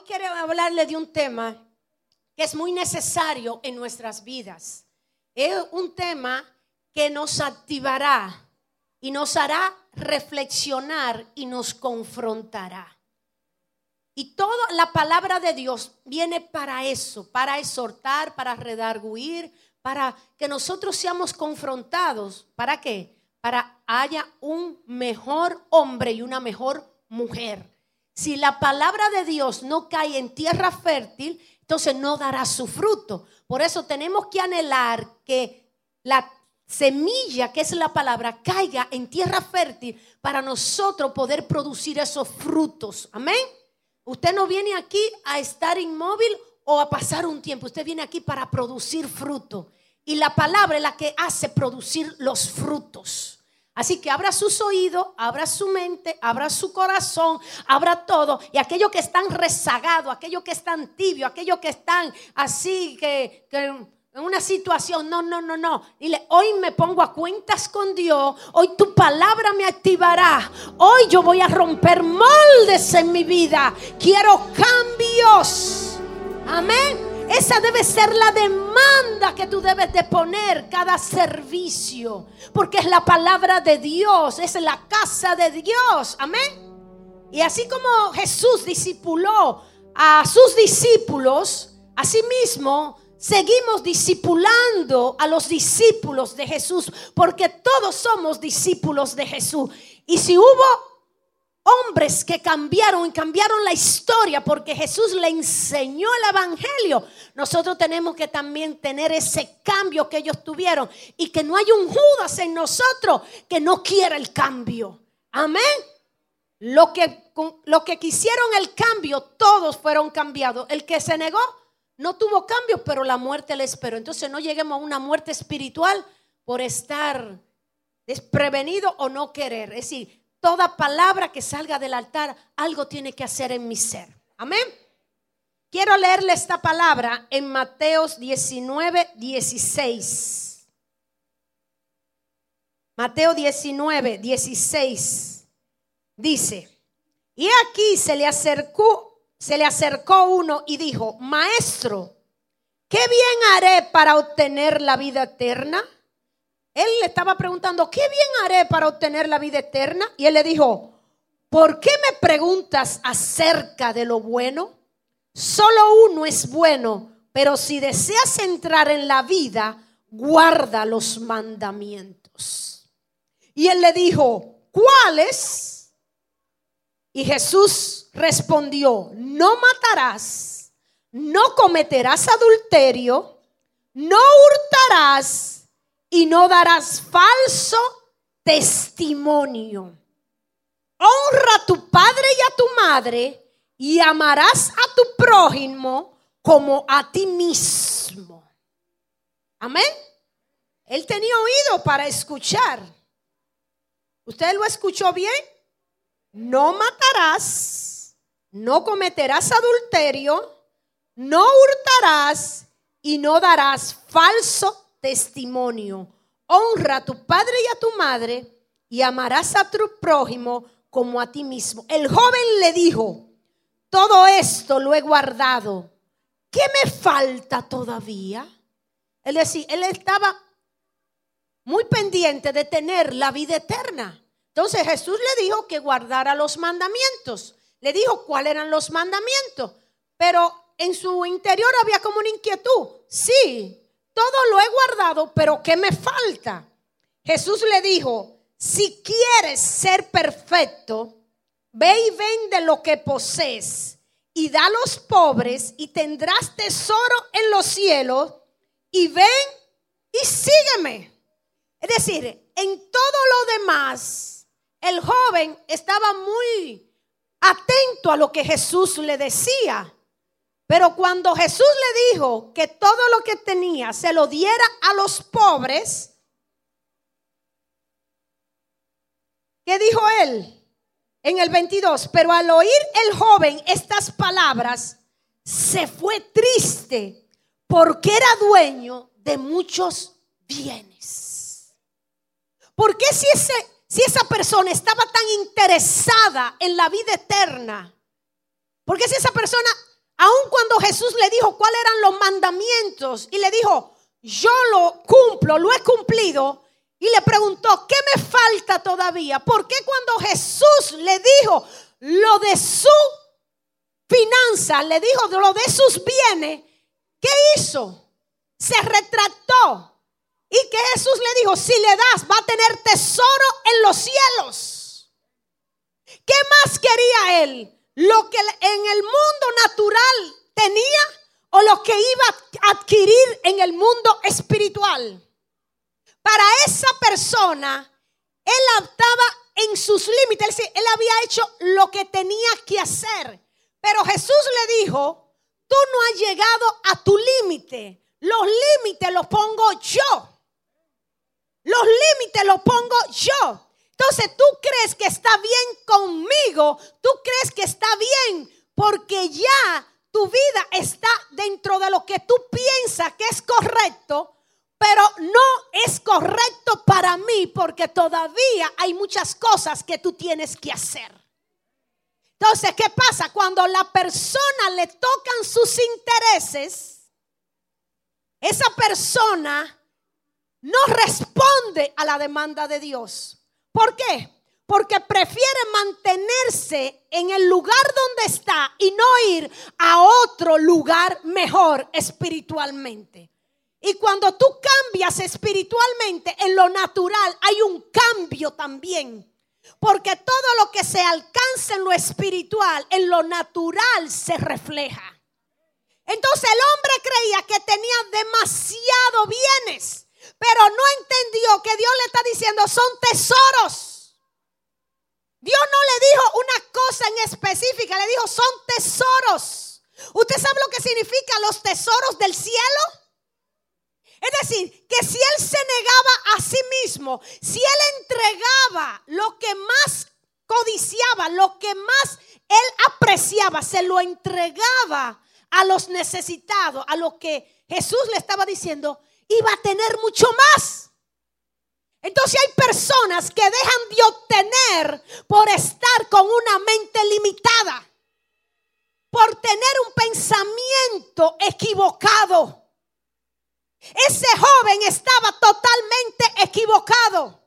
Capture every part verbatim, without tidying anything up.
quiero hablarle de un tema que es muy necesario en nuestras vidas. Es un tema que nos activará y nos hará reflexionar y nos confrontará. Y toda la palabra de Dios viene para eso, para exhortar, para redarguir, para que nosotros seamos confrontados. ¿Para qué? Para haya un mejor hombre y una mejor mujer. Si la palabra de Dios no cae en tierra fértil, entonces no dará su fruto. Por eso tenemos que anhelar que la semilla, que es la palabra, caiga en tierra fértil para nosotros poder producir esos frutos. Amén. Usted no viene aquí a estar inmóvil o a pasar un tiempo. Usted viene aquí para producir fruto. Y la palabra es la que hace producir los frutos. Así que abra sus oídos, abra su mente, abra su corazón, abra todo. Y aquellos que están rezagados, aquellos que están tibios, aquellos que están así, que... que en una situación, no, no, no, no. Dile, hoy me pongo a cuentas con Dios. Hoy tu palabra me activará. Hoy yo voy a romper moldes en mi vida. Quiero cambios. Amén. Esa debe ser la demanda que tú debes de poner cada servicio. Porque es la palabra de Dios. Es la casa de Dios. Amén. Y así como Jesús discipuló a sus discípulos, asimismo seguimos discipulando a los discípulos de Jesús, porque todos somos discípulos de Jesús. Y si hubo hombres que cambiaron y cambiaron la historia porque Jesús le enseñó el evangelio, nosotros tenemos que también tener ese cambio que ellos tuvieron, y que no hay un Judas en nosotros que no quiera el cambio. Amén. Lo que, lo que quisieron el cambio, todos fueron cambiados. El que se negó no tuvo cambio, pero la muerte le esperó. Entonces no lleguemos a una muerte espiritual por estar desprevenido o no querer. Es decir, toda palabra que salga del altar, algo tiene que hacer en mi ser. Amén. Quiero leerle esta palabra en Mateo diecinueve, dieciséis. Mateo diecinueve, dieciséis. Dice, y aquí se le acercó Se le acercó uno y dijo, maestro, ¿qué bien haré para obtener la vida eterna? Él le estaba preguntando, ¿qué bien haré para obtener la vida eterna? Y él le dijo, ¿por qué me preguntas acerca de lo bueno? Solo uno es bueno, pero si deseas entrar en la vida, guarda los mandamientos. Y él le dijo, ¿cuáles? Y Jesús respondió, no matarás, no cometerás adulterio, no hurtarás y no darás falso testimonio. Honra a tu padre y a tu madre y amarás a tu prójimo como a ti mismo. Amén. Él tenía oído para escuchar. ¿Usted lo escuchó bien? No matarás, no cometerás adulterio, no hurtarás y no darás falso testimonio. Honra a tu padre y a tu madre y amarás a tu prójimo como a ti mismo. El joven le dijo, todo esto lo he guardado. ¿Qué me falta todavía? Es decir, él estaba muy pendiente de tener la vida eterna. Entonces Jesús le dijo que guardara los mandamientos. Le dijo cuáles eran los mandamientos. Pero en su interior había como una inquietud. Sí, todo lo he guardado, pero ¿qué me falta? Jesús le dijo, si quieres ser perfecto, ve y vende lo que posees y da a los pobres y tendrás tesoro en los cielos, y ven y sígueme. Es decir, en todo lo demás, el joven estaba muy atento a lo que Jesús le decía. Pero cuando Jesús le dijo que todo lo que tenía se lo diera a los pobres, ¿qué dijo él? En el veintidós, pero al oír el joven estas palabras, se fue triste porque era dueño de muchos bienes. ¿Por qué si ese... Si esa persona estaba tan interesada en la vida eterna, porque si esa persona Jesús le dijo cuáles eran los mandamientos y le dijo, yo lo cumplo, lo he cumplido, y le preguntó, ¿qué me falta todavía? Porque cuando Jesús le dijo lo de su finanza, le dijo lo de sus bienes, ¿qué hizo? Se retractó. Y que Jesús le dijo, si le das, va a tener tesoro en los cielos. ¿Qué más quería él? ¿Lo que en el mundo natural tenía o lo que iba a adquirir en el mundo espiritual? Para esa persona, él estaba en sus límites. Él había hecho lo que tenía que hacer. Pero Jesús le dijo, tú no has llegado a tu límite. Los límites los pongo yo. Los límites los pongo yo. Entonces tú crees que está bien conmigo. Tú crees que está bien porque ya tu vida está dentro de lo que tú piensas que es correcto. Pero no es correcto para mí porque todavía hay muchas cosas que tú tienes que hacer. Entonces, ¿qué pasa? Cuando la persona le tocan sus intereses, esa persona no responde a la demanda de Dios. ¿Por qué? Porque prefiere mantenerse en el lugar donde está y no ir a otro lugar mejor espiritualmente. Y cuando tú cambias espiritualmente, en lo natural hay un cambio también. Porque todo lo que se alcanza en lo espiritual, en lo natural se refleja. Entonces el hombre creía que tenía demasiado bienes, pero no entendió que Dios le está diciendo son tesoros. Dios no le dijo una cosa en específica, le dijo son tesoros. ¿Usted sabe lo que significa los tesoros del cielo? Es decir, que si él se negaba a sí mismo, si él entregaba lo que más codiciaba, lo que más él apreciaba, se lo entregaba a los necesitados, a lo que Jesús le estaba diciendo, iba a tener mucho más. Entonces hay personas que dejan de obtener por estar con una mente limitada, por tener un pensamiento equivocado. Ese joven estaba totalmente equivocado.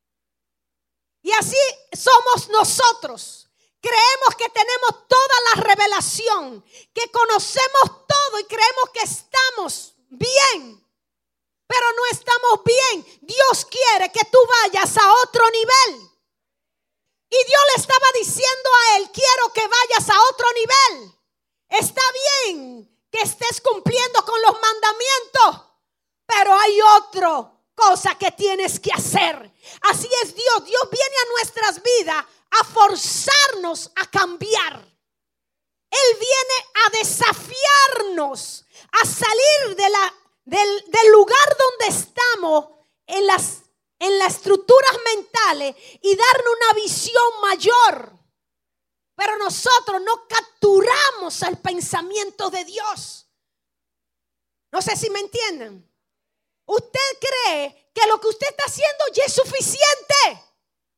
Y así somos nosotros. Creemos que tenemos toda la revelación, que conocemos todo y creemos que estamos bien. Pero no estamos bien. Dios quiere que tú vayas a otro nivel. Y Dios le estaba diciendo a él, quiero que vayas a otro nivel. Está bien que estés cumpliendo con los mandamientos. Pero hay otra cosa que tienes que hacer. Así es Dios. Dios viene a nuestras vidas a forzarnos a cambiar. Él viene a desafiarnos a salir de la, del, del lugar donde estamos en las, en las estructuras mentales y darnos una visión mayor. Pero nosotros no capturamos el pensamiento de Dios. No sé si me entienden. Usted cree que lo que usted está haciendo ya es suficiente.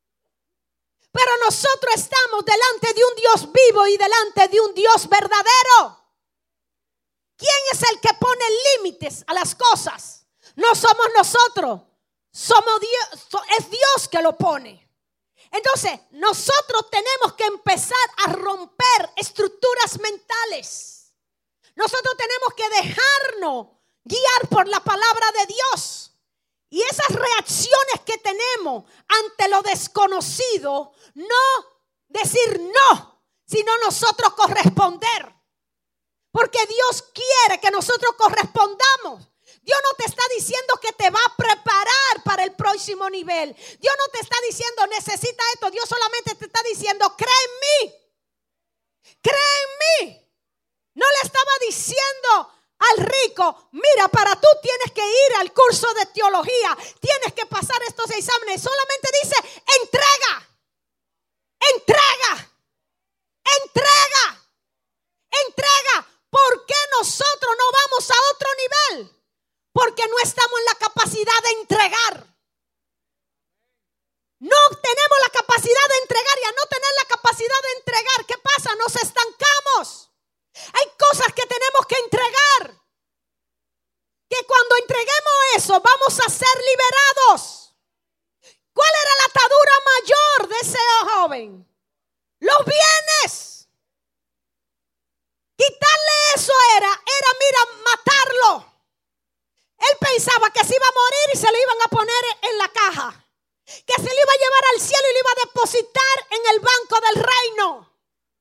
Pero nosotros estamos delante de un Dios vivo y delante de un Dios verdadero. ¿Quién es el que pone límites a las cosas? No somos nosotros. Somos Dios, es Dios que lo pone. Entonces, nosotros tenemos que empezar a romper estructuras mentales. Nosotros tenemos que dejarnos guiar por la palabra de Dios. Y esas reacciones que tenemos ante lo desconocido, no decir no, sino nosotros corresponder. Porque Dios quiere que nosotros correspondamos. Dios no te está diciendo que te va a preparar para el próximo nivel. Dios no te está diciendo necesita esto. Dios solamente te está diciendo cree en mí. Cree en mí. No le estaba diciendo al rico, mira, para tú tienes que ir al curso de teología, tienes que pasar estos exámenes. Solamente dice, entrega, entrega, entrega, entrega. ¿Por qué nosotros no vamos a otro nivel? Porque no estamos en la capacidad de entregar. No tenemos la capacidad de entregar y a no tener la capacidad de entregar, ¿qué pasa? Nos estancamos. Hay cosas que tenemos que entregar. Que cuando entreguemos eso vamos a ser liberados. ¿Cuál era la atadura mayor de ese joven? Los bienes. Quitarle eso era, era mira, matarlo. Él pensaba que se iba a morir y se lo iban a poner en la caja. Que se le iba a llevar al cielo y lo iba a depositar en el banco del reino.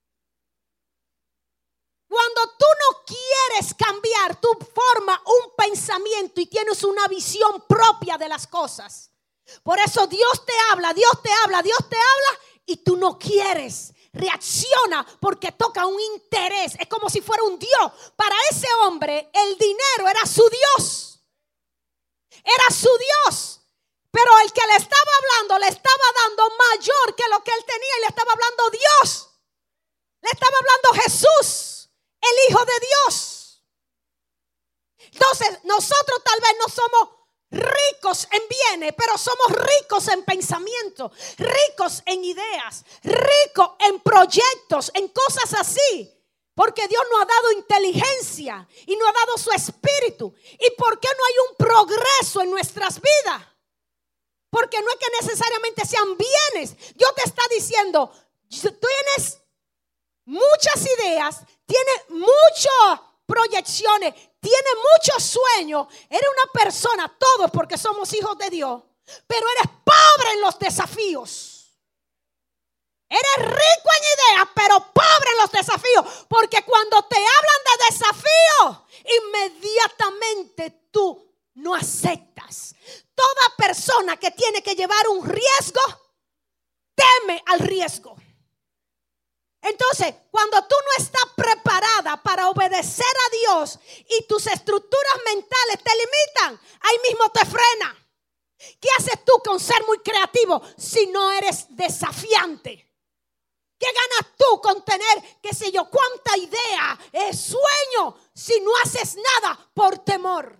Cuando tú no quieres cambiar tu forma, un pensamiento y tienes una visión propia de las cosas. Por eso Dios te habla, Dios te habla, Dios te habla y tú no quieres. Reacciona porque toca un interés. Es como si fuera un Dios. Para ese hombre el dinero era su Dios. Era su Dios. Pero el que le estaba hablando le estaba dando mayor que lo que él tenía y le estaba hablando Dios. Le estaba hablando Jesús, el Hijo de Dios. Entonces nosotros tal vez no somos ricos en bienes, pero somos ricos en pensamiento, ricos en ideas, ricos en proyectos, en cosas así. Porque Dios nos ha dado inteligencia y nos ha dado su espíritu. ¿Y por qué no hay un progreso en nuestras vidas? Porque no es que necesariamente sean bienes. Dios te está diciendo, tú tienes muchas ideas, tienes muchas proyecciones, tienes muchos sueños. Eres una persona, todos porque somos hijos de Dios, pero eres pobre en los desafíos. Eres rico en ideas, pero pobre en los desafíos. Porque cuando te hablan de desafíos, inmediatamente tú no aceptas. Toda persona que tiene que llevar un riesgo, teme al riesgo. Entonces, cuando tú no estás preparada para obedecer a Dios y tus estructuras mentales te limitan, ahí mismo te frena. ¿Qué haces tú con ser muy creativo si no eres desafiante? ¿Qué ganas tú con tener, qué sé yo, cuánta idea, eh, sueño, si no haces nada por temor?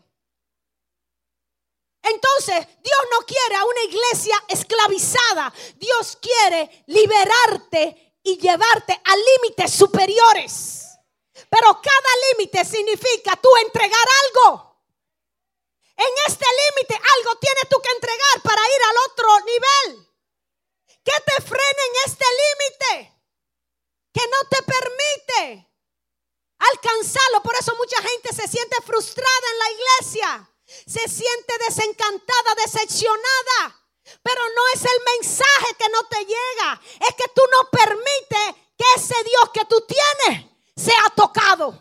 Entonces, Dios no quiere a una iglesia esclavizada. Dios quiere liberarte y llevarte a límites superiores. Pero cada límite significa tú entregar algo. En este límite algo tienes tú que entregar para ir al otro nivel. ¿Qué te frena en este límite? Que no te permite alcanzarlo. Por eso mucha gente se siente frustrada en la iglesia. Se siente desencantada, decepcionada. Pero no es el mensaje que no te llega. Es que tú no permites que ese Dios que tú tienes sea tocado.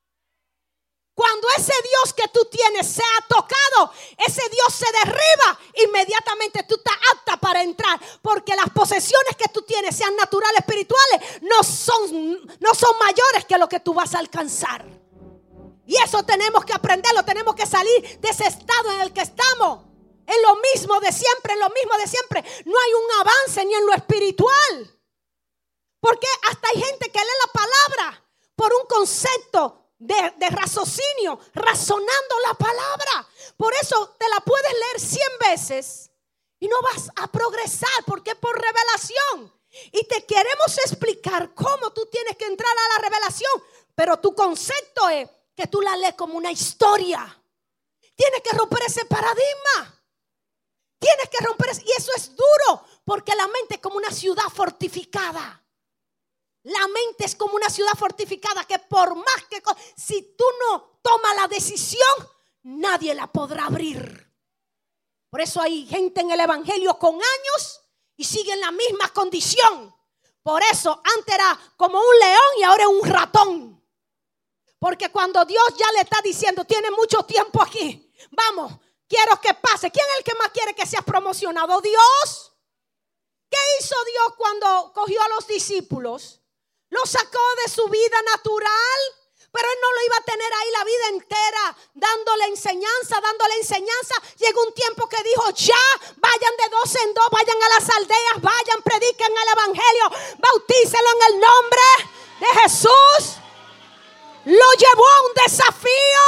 Cuando ese Dios que tú tienes sea tocado, ese Dios se derriba, inmediatamente tú estás apta para entrar. Porque las posesiones que tú tienes, sean naturales, espirituales, no son, no son mayores que lo que tú vas a alcanzar. Y eso tenemos que aprenderlo, tenemos que salir de ese estado en el que estamos. En lo mismo de siempre, en lo mismo de siempre. No hay un avance ni en lo espiritual. Porque hasta hay gente que lee la palabra por un concepto De, de raciocinio, razonando la palabra. Por eso te la puedes leer cien veces y no vas a progresar, porque es por revelación. Y te queremos explicar cómo tú tienes que entrar a la revelación, pero tu concepto es que tú la lees como una historia. Tienes que romper ese paradigma. Tienes que romper ese, y eso es duro, porque la mente es como una ciudad fortificada. La mente es como una ciudad fortificada que por más que, si tú no tomas la decisión, nadie la podrá abrir. Por eso hay gente en el evangelio con años y siguen la misma condición. Por eso antes era como un león y ahora es un ratón. Porque cuando Dios ya le está diciendo, tiene mucho tiempo aquí, vamos, quiero que pase. ¿Quién es el que más quiere que seas promocionado? Dios. ¿Qué hizo Dios cuando cogió a los discípulos? Lo sacó de su vida natural, pero él no lo iba a tener ahí la vida entera dándole enseñanza, dándole enseñanza. Llegó un tiempo que dijo, ya, vayan de dos en dos, vayan a las aldeas, vayan, prediquen el evangelio, bautícelo en el nombre de Jesús. Lo llevó a un desafío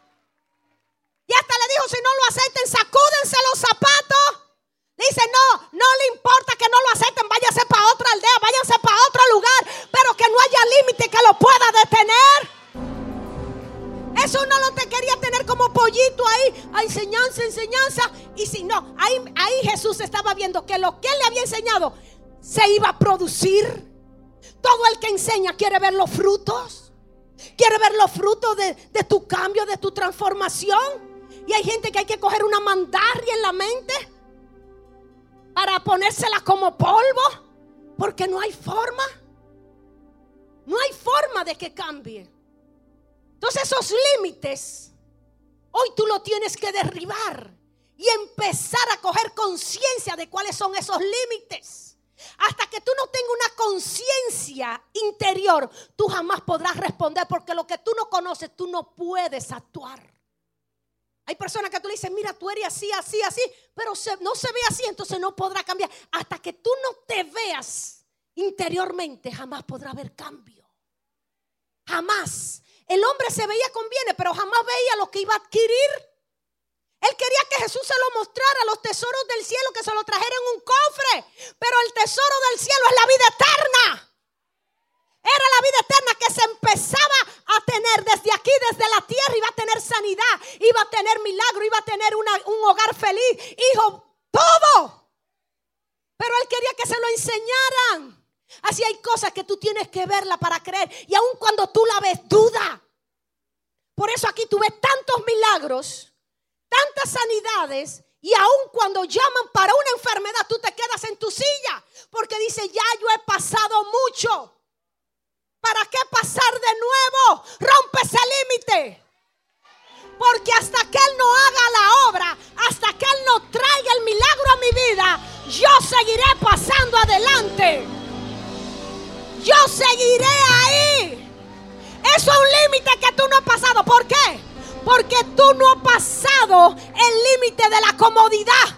y hasta le dijo, si no lo acepten, sacúdense los zapatos. Dice, no, no le importa que no lo acepten, váyanse para otra aldea, váyanse para otro lugar, pero que no haya límite que lo pueda detener. Jesús no lo te quería tener como pollito ahí, a enseñanza, enseñanza. Y si no, ahí, ahí Jesús estaba viendo que lo que él le había enseñado se iba a producir. Todo el que enseña quiere ver los frutos. Quiere ver los frutos de, de tu cambio, de tu transformación. Y hay gente que hay que coger una mandarria en la mente para ponérsela como polvo, porque no hay forma. No hay forma de que cambie. Entonces esos límites hoy tú lo tienes que derribar y empezar a coger conciencia de cuáles son esos límites. Hasta que tú no tengas una conciencia interior, tú jamás podrás responder, porque lo que tú no conoces, tú no puedes actuar. Hay personas que tú le dices, mira, tú eres así, así, así, pero se, no se ve así, entonces no podrá cambiar. Hasta que tú no te veas interiormente, jamás podrá haber cambio. Jamás. El hombre se veía con bienes, pero jamás veía lo que iba a adquirir. Él quería que Jesús se lo mostrara, los tesoros del cielo, que se lo trajera en un cofre. Pero el tesoro del cielo es la vida eterna. Era la vida eterna que se empezaba a tener desde aquí, desde la tierra. Iba a tener sanidad, iba a tener milagro, iba a tener una, un hogar feliz, hijo, todo. Pero él quería que se lo enseñaran. Así hay cosas que tú tienes que verla para creer. Y aun cuando tú la ves, duda. Por eso aquí tú ves tantos milagros, tantas sanidades. Y aun cuando llaman para una enfermedad, tú te quedas en tu silla, porque dice, ya yo he pasado mucho. ¿Para qué pasar de nuevo? Rompe ese límite. Porque hasta que Él no haga la obra, hasta que Él no traiga el milagro a mi vida, yo seguiré pasando adelante. Yo seguiré ahí. Eso es un límite que tú no has pasado. ¿Por qué? Porque tú no has pasado el límite de la comodidad.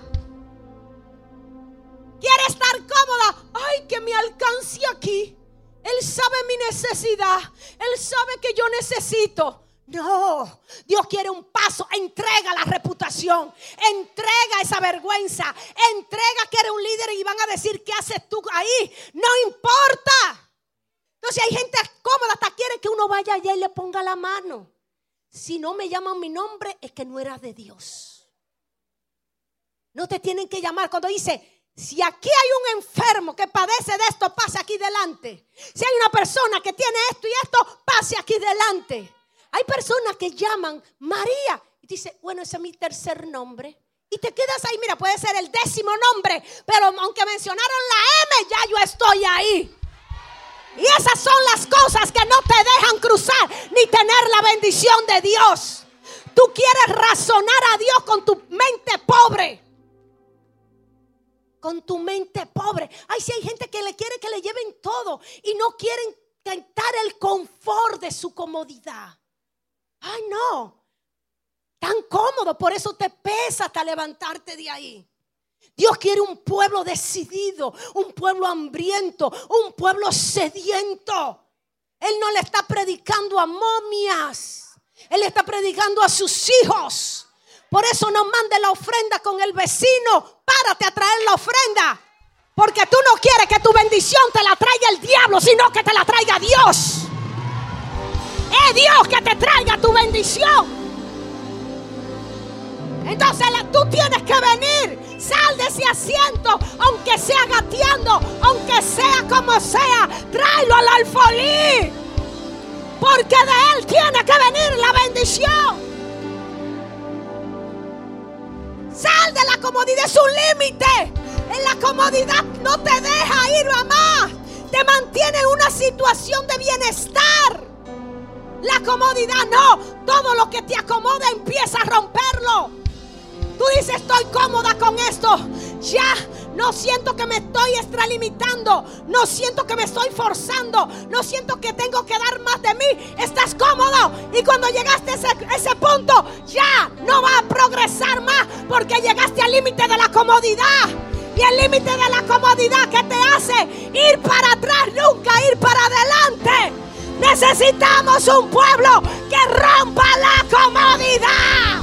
Quiere estar cómoda. Ay, que me alcance aquí. Él sabe mi necesidad. Él sabe que yo necesito. No, Dios quiere un paso. Entrega la reputación, entrega esa vergüenza, entrega que eres un líder y van a decir, ¿qué haces tú ahí? No importa. Entonces hay gente cómoda, hasta quiere que uno vaya allá y le ponga la mano. Si no me llaman mi nombre, es que no era de Dios. No te tienen que llamar. Cuando dice, si aquí hay un enfermo que padece de esto, pase aquí delante. Si hay una persona que tiene esto y esto, pase aquí delante. Hay personas que llaman María y dice, bueno, ese es mi tercer nombre. Y te quedas ahí, mira, puede ser el décimo nombre, pero aunque mencionaron la M, ya yo estoy ahí. Y esas son las cosas que no te dejan cruzar ni tener la bendición de Dios. Tú quieres razonar a Dios con tu mente pobre. Con tu mente pobre. Ay, si hay gente que le quiere que le lleven todo y no quieren tentar el confort de su comodidad. Ay, no. Tan cómodo, por eso te pesa hasta levantarte de ahí. Dios quiere un pueblo decidido, un pueblo hambriento, un pueblo sediento. Él no le está predicando a momias, Él está predicando a sus hijos. Por eso no mande la ofrenda con el vecino. Párate a traer la ofrenda, porque tú no quieres que tu bendición te la traiga el diablo, sino que te la traiga Dios. Es Dios que te traiga tu bendición. Entonces tú tienes que venir. Sal de ese asiento, aunque sea gateando, aunque sea como sea, tráelo al alfolí, porque de él tiene que venir la bendición. Sal de la comodidad, es un límite. En la comodidad no te deja ir, mamá. Te mantiene en una situación de bienestar. La comodidad no. Todo lo que te acomoda empieza a romperlo. Tú dices, estoy cómoda con esto. Ya no siento que me estoy extralimitando. No siento que me estoy forzando. No siento que tengo que dar más de mí. Estás cómodo. Y cuando llegaste a ese, ese punto, ya no va a progresar más, porque llegaste al límite de la comodidad. Y el límite de la comodidad que te hace ir para atrás, nunca ir para adelante. Necesitamos un pueblo que rompa la comodidad.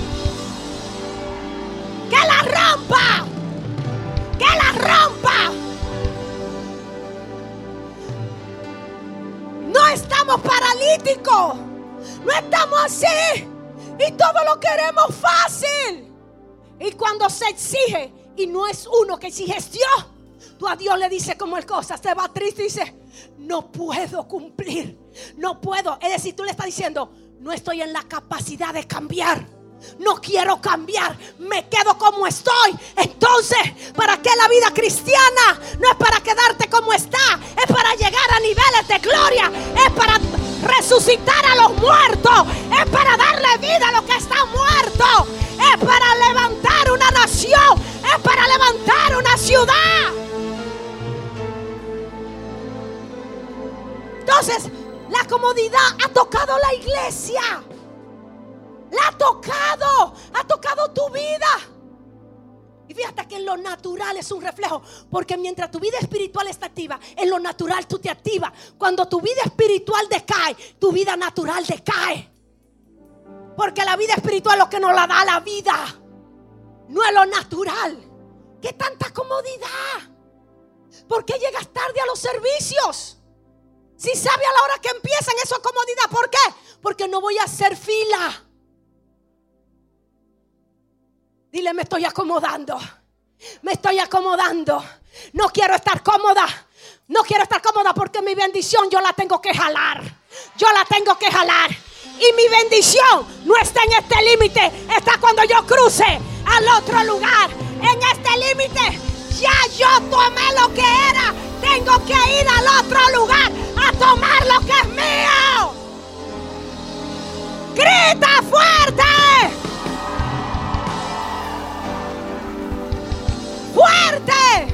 Que la rompa. Que la rompa. No estamos paralíticos. No estamos así. Y todo lo queremos fácil. Y cuando se exige, y no es uno que exige, es Dios. Tú a Dios le dices como el cosa, se va triste y dice, no puedo cumplir, no puedo. Es decir, tú le estás diciendo, no estoy en la capacidad de cambiar, no quiero cambiar, me quedo como estoy. Entonces, ¿para qué la vida cristiana? No es para quedarte como está, es para llegar a niveles de gloria, es para resucitar a los muertos, es para darle vida a los que están muertos, es para levantar una nación, es para levantar una ciudad. Entonces, la comodidad ha tocado la iglesia. La ha tocado, ha tocado tu vida. Y fíjate que en lo natural es un reflejo, porque mientras tu vida espiritual está activa, en lo natural tú te activas. Cuando tu vida espiritual decae, tu vida natural decae. Porque la vida espiritual es lo que nos la da la vida, no es lo natural. ¿Qué tanta comodidad? ¿Por qué llegas tarde a los servicios? Si sabe a la hora que empiezan, eso es comodidad. ¿Por qué? Porque no voy a hacer fila. Dile, me estoy acomodando. Me estoy acomodando. No quiero estar cómoda. No quiero estar cómoda porque mi bendición yo la tengo que jalar. Yo la tengo que jalar. Y mi bendición no está en este límite. Está cuando yo cruce al otro lugar. En este límite ya yo tomé lo que era. Tengo que ir al otro lugar a tomar lo que es mío. ¡Grita fuerte! ¡Fuerte!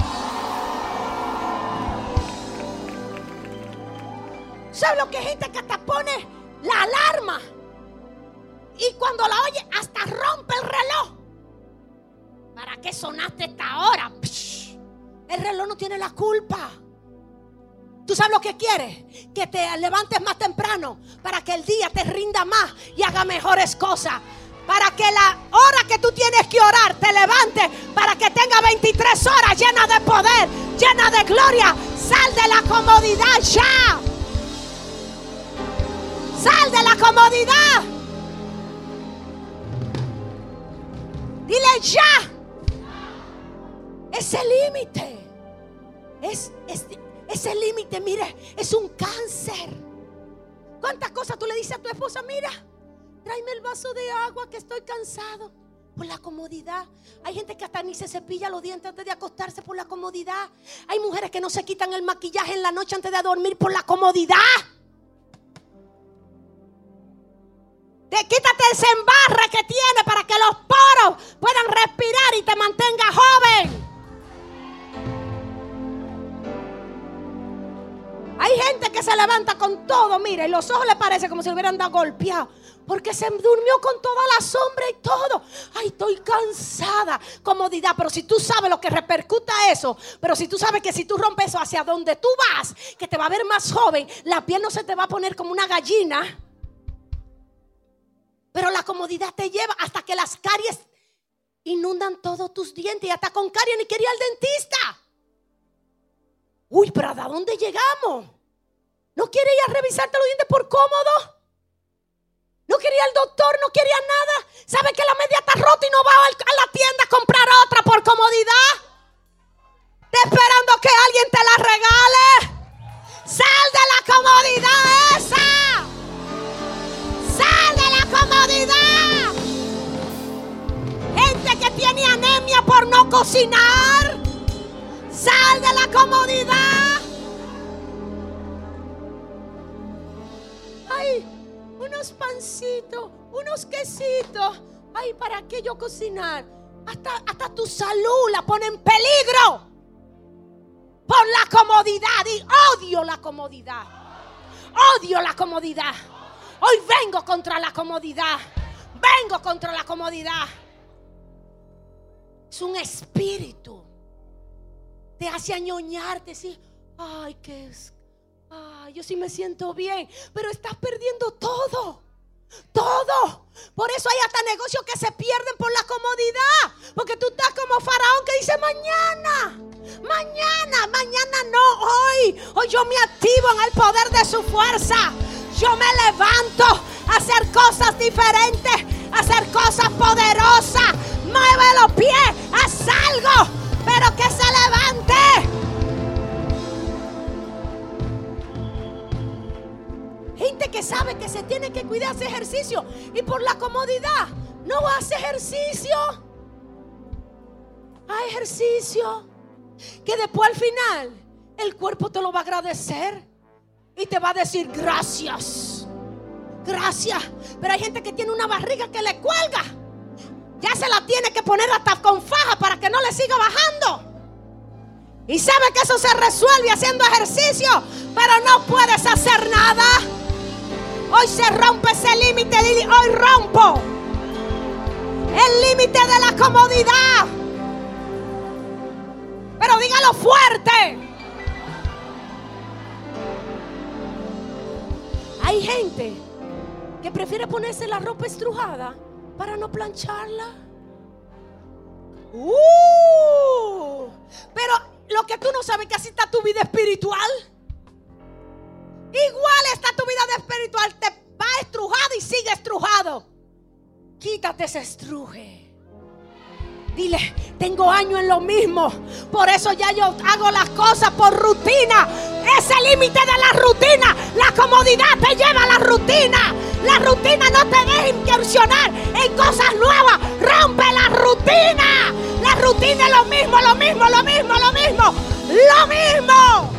¿Sabes lo que hay gente que hasta pone la alarma? Y cuando la oye hasta rompe el reloj. ¿Para qué sonaste esta hora? Psh, el reloj no tiene la culpa. ¿Tú sabes lo que quiere? Que te levantes más temprano para que el día te rinda más y haga mejores cosas. Para que la hora que tú tienes que orar te levantes, para que tenga veintitrés horas llenas de poder, llenas de gloria. Sal de la comodidad ya. Sal de la comodidad. Dile ya. Ese límite es, es, ese límite, mire, es un cáncer. ¿Cuántas cosas tú le dices a tu esposa? Mira, tráeme el vaso de agua que estoy cansado. Por la comodidad. Hay gente que hasta ni se cepilla los dientes antes de acostarse por la comodidad. Hay mujeres que no se quitan el maquillaje en la noche antes de dormir por la comodidad. Te quítate ese embarre que tiene para que los poros puedan respirar y te mantenga joven. Hay gente que se levanta con todo, mira, y los ojos le parece como si le hubieran dado golpeado, porque se durmió con toda la sombra y todo. Ay, estoy cansada. Comodidad. Pero si tú sabes lo que repercuta eso, pero si tú sabes que si tú rompes eso hacia donde tú vas, que te va a ver más joven, la piel no se te va a poner como una gallina. Pero la comodidad te lleva hasta que las caries inundan todos tus dientes, y hasta con caries ni quería el dentista. Uy, pero ¿a dónde llegamos? ¿No quiere ir a revisarte los dientes por cómodo? No quería el doctor, no quería nada. ¿Sabe que la media está rota y no va a la tienda a comprar otra por comodidad? Está esperando que alguien te la regale. Sal de la comodidad esa. Sal de la comodidad. Gente que tiene anemia por no cocinar. Sal de la comodidad. Ay, unos pancitos, unos quesitos. Ay, ¿para qué yo cocinar? Hasta, hasta tu salud la pone en peligro por la comodidad. Y odio la comodidad. Odio la comodidad. Hoy vengo contra la comodidad. Vengo contra la comodidad. Es un espíritu. Te hace añoñarte, sí. Ay, qué es. Ay, yo sí me siento bien. Pero estás perdiendo todo. Todo. Por eso hay hasta negocios que se pierden por la comodidad. Porque tú estás como Faraón que dice mañana. Mañana, mañana no, hoy. Hoy yo me activo en el poder de su fuerza. Yo me levanto a hacer cosas diferentes, hacer cosas poderosas. Mueve los pies, haz algo, pero que se levante. Gente que sabe que se tiene que cuidar, hacer ejercicio y por la comodidad no hace ejercicio. Hay ejercicio que después al final el cuerpo te lo va a agradecer y te va a decir gracias, gracias. Pero hay gente que tiene una barriga que le cuelga, ya se la tiene que poner hasta con faja para que no le siga bajando. Y sabe que eso se resuelve haciendo ejercicio, pero no puedes hacer nada. Hoy se rompe ese límite. Hoy rompo el límite de la comodidad. Pero dígalo fuerte. Hay gente que prefiere ponerse la ropa estrujada para no plancharla. Uh, pero lo que tú no sabes es que así está tu vida espiritual. Igual está tu vida espiritual. Te va estrujado y sigue estrujado. Quítate ese estruje. Dile, tengo años en lo mismo, por eso ya yo hago las cosas por rutina. Ese límite de la rutina, la comodidad te lleva a la rutina. La rutina no te deja incursionar en cosas nuevas. Rompe la rutina. La rutina es lo mismo, lo mismo, lo mismo, lo mismo, lo mismo.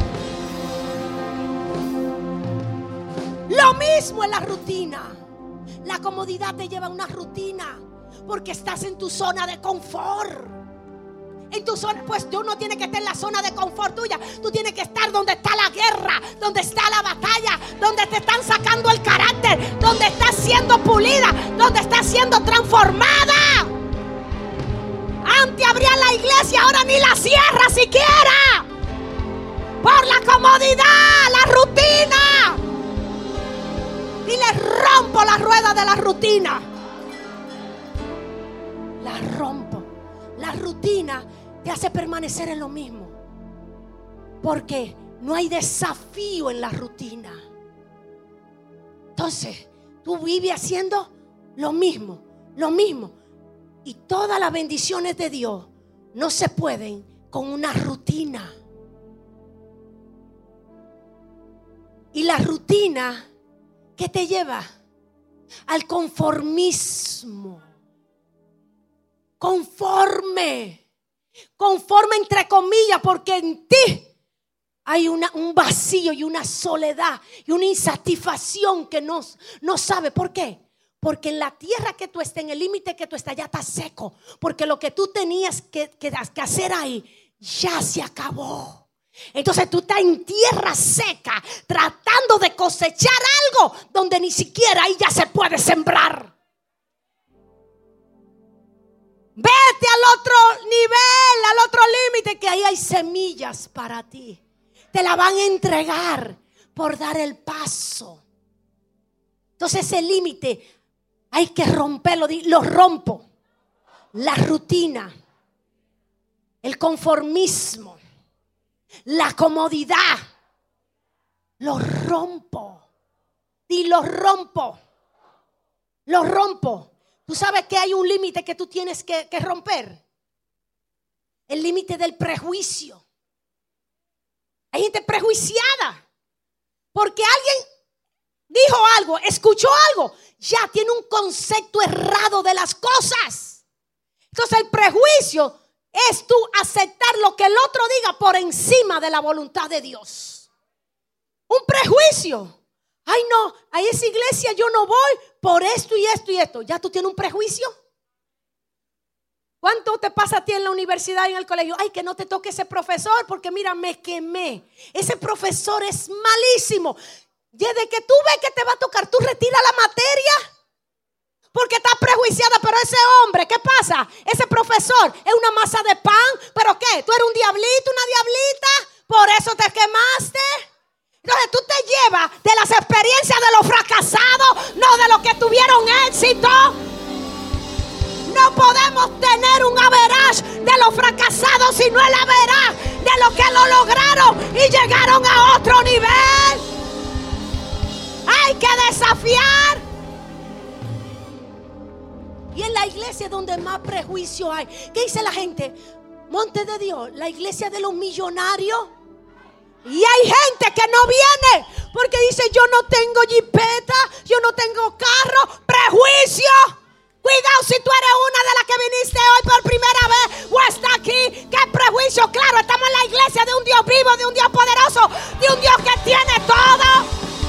Lo mismo es la rutina. La comodidad te lleva a una rutina porque estás en tu zona de confort. En tu zona, pues tú no tienes que estar en la zona de confort tuya. Tú tienes que estar donde está la guerra, donde está la batalla, donde te están sacando el carácter, donde estás siendo pulida, donde estás siendo transformada. Antes abría la iglesia, ahora ni la cierra siquiera. Por la comodidad, la rutina. Y le rompo la rueda de la rutina. La rompo. La rutina te hace permanecer en lo mismo, porque no hay desafío en la rutina. Entonces tú vives haciendo lo mismo, lo mismo. Y todas las bendiciones de Dios no se pueden con una rutina. Y la rutina, ¿qué te lleva? Al conformismo. Conforme. Conforme entre comillas, porque en ti hay una, un vacío y una soledad y una insatisfacción que no, no sabe por qué. Porque en la tierra que tú estás, en el límite que tú estás, ya está seco. Porque lo que tú tenías que, que, que hacer ahí ya se acabó. Entonces tú estás en tierra seca tratando de cosechar algo donde ni siquiera ahí ya se puede sembrar. Vete al otro nivel, al otro límite, que ahí hay semillas para ti. Te la van a entregar por dar el paso. Entonces ese límite hay que romperlo. Lo rompo. La rutina, el conformismo, la comodidad, lo rompo. Y lo rompo. Lo rompo. Tú sabes que hay un límite que tú tienes que, que romper. El límite del prejuicio. Hay gente prejuiciada porque alguien dijo algo, escuchó algo, ya tiene un concepto errado de las cosas. Entonces el prejuicio es tú aceptar lo que el otro diga por encima de la voluntad de Dios. Un prejuicio. Ay, no, a esa iglesia yo no voy por esto y esto y esto. ¿Ya tú tienes un prejuicio? ¿Cuánto te pasa a ti en la universidad y en el colegio? Ay, que no te toque ese profesor porque mira, me quemé. Ese profesor es malísimo. Desde que tú ves que te va a tocar, tú retira la materia porque estás prejuiciada. Pero ese hombre, ¿qué pasa? Ese profesor es una masa de pan. ¿Pero qué? ¿Tú eres un diablito, una diablita? ¿Por eso te quemaste? Entonces tú te llevas de las experiencias de los fracasados, no de los que tuvieron éxito. No podemos tener un average de los fracasados, sino el average de los que lo lograron y llegaron a otro nivel. Hay que desafiar. Y en la iglesia es donde más prejuicio hay. ¿Qué dice la gente? Monte de Dios, la iglesia de los millonarios. Y hay gente que no viene porque dice: yo no tengo jipeta, yo no tengo carro. Prejuicio. Cuidado si tú eres una de las que viniste hoy por primera vez o está aquí. ¿Qué prejuicio? Claro, estamos en la iglesia de un Dios vivo, de un Dios poderoso, de un Dios que tiene todo.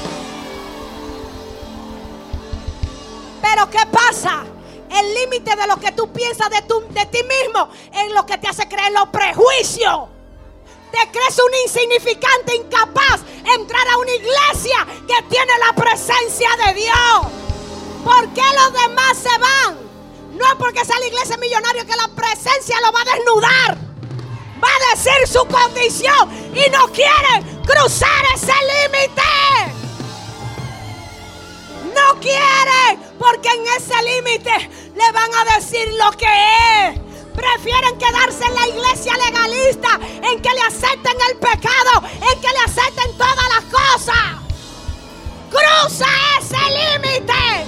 Pero ¿qué pasa? El límite de lo que tú piensas de, tu, de ti mismo es lo que te hace creer los prejuicios. Te crees un insignificante, incapaz de entrar a una iglesia que tiene la presencia de Dios. ¿Por qué los demás se van? No es porque sea la iglesia millonaria que la presencia lo va a desnudar. Va a decir su condición y no quiere cruzar ese límite. No quiere, porque en ese límite le van a decir lo que es. Prefieren quedarse en la iglesia legalista, en que le acepten el pecado, en que le acepten todas las cosas. Cruza ese límite.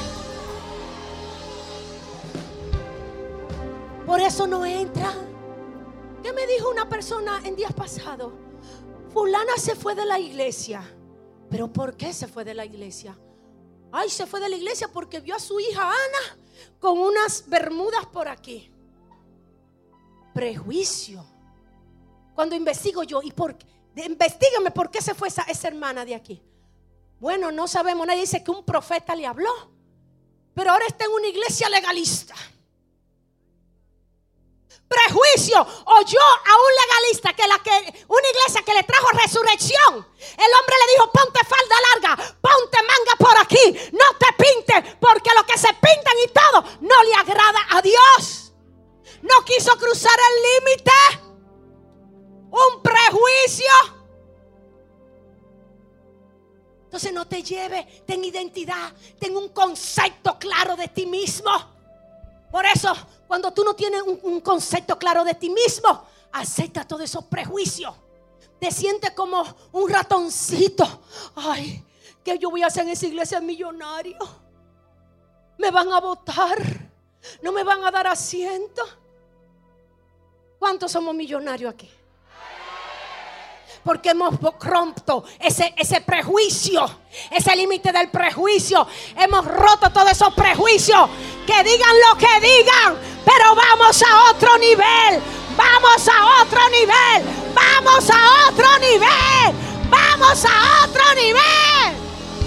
Por eso no entra. ¿Qué me dijo una persona en días pasados? Fulana se fue de la iglesia. ¿Pero por qué se fue de la iglesia? Ay, se fue de la iglesia porque vio a su hija Ana con unas bermudas por aquí. Prejuicio. Cuando investigo yo, ¿y por qué? Investígame por qué se fue esa, esa hermana de aquí. Bueno, no sabemos. Nadie dice que un profeta le habló, pero ahora está en una iglesia legalista. Prejuicio. Oyó a un legalista que la que una iglesia que le trajo resurrección. El hombre le dijo: ponte falda larga, ponte manga por aquí, no te pintes, porque lo que se pintan y todo no le agrada a Dios. No quiso cruzar el límite. Un prejuicio. Entonces no te lleve. Ten identidad, ten un concepto claro de ti mismo. Por eso, cuando tú no tienes un, un concepto claro de ti mismo, acepta todos esos prejuicios. Te sientes como un ratoncito. Ay, ¿qué yo voy a hacer en esa iglesia millonaria? Me van a botar, no me van a dar asiento. ¿Cuántos somos millonarios aquí? Porque hemos roto ese, ese prejuicio, ese límite del prejuicio. Hemos roto todos esos prejuicios. Que digan lo que digan, pero vamos a otro nivel. Vamos a otro nivel. Vamos a otro nivel. Vamos a otro nivel.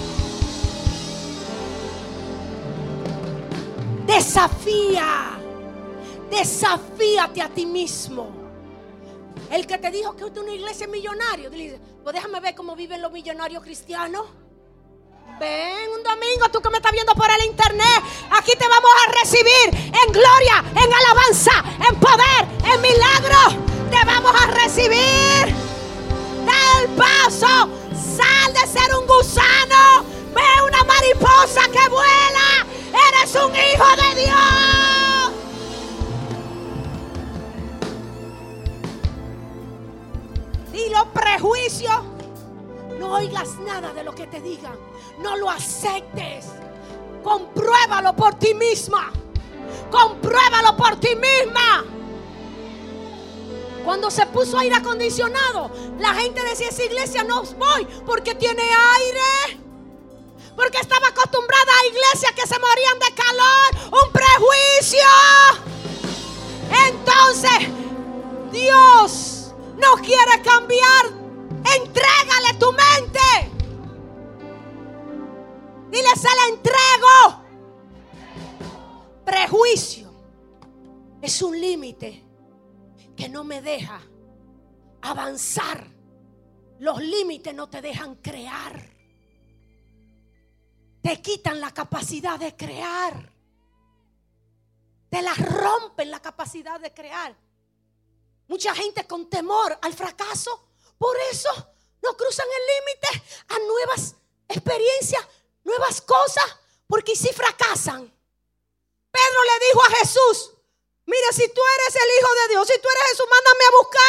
Desafía. Desafíate a ti mismo. El que te dijo que usted es una iglesia millonaria, dice: pues déjame ver cómo viven los millonarios cristianos. Ven un domingo, tú que me estás viendo por el internet. Aquí te vamos a recibir en gloria, en alabanza, en poder, en milagro. Te vamos a recibir. Da el paso. Sal de ser un gusano. Ve una mariposa que vuela. Eres un hijo de Dios. Y los prejuicios, no oigas nada de lo que te digan. No lo aceptes. Compruébalo por ti misma. Compruébalo por ti misma. Cuando se puso aire acondicionado, la gente decía: esa iglesia no voy porque tiene aire. Porque estaba acostumbrada a iglesias que se morían de calor. Un prejuicio. Entonces, Dios no quiere cambiar. Entrégale tu mente. Dile: se la entrego. Prejuicio es un límite que no me deja avanzar. Los límites no te dejan crear. Te quitan la capacidad de crear. Te la rompen la capacidad de crear. Mucha gente con temor al fracaso, por eso no cruzan el límite a nuevas experiencias, nuevas cosas, porque si fracasan. Pedro le dijo a Jesús: mira, si tú eres el Hijo de Dios, si tú eres Jesús, mándame a buscar,